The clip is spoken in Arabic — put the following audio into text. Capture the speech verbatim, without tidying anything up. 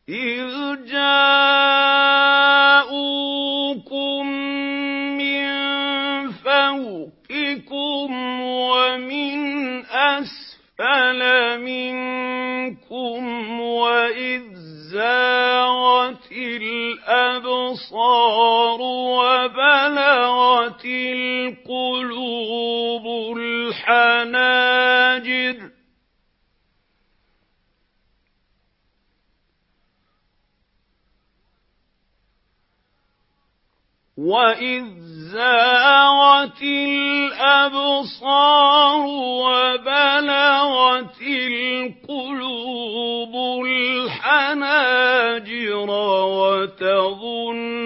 إِذْ جَاءُوكُم مِّن فَوْقِكُمْ وَمِنْ أَسْفَلَ مِنكُمْ وَإِذْ زَاغَتِ الْأَبْصَارُ وَبَلَغَتِ الْقُلُوبُ الْحَنَاجِرَ وَإِذْ زَاغَتِ الْأَبْصَارُ وَبَلَغَتِ الْقُلُوبُ الْحَنَاجِرَ وَتَظُنُّونَ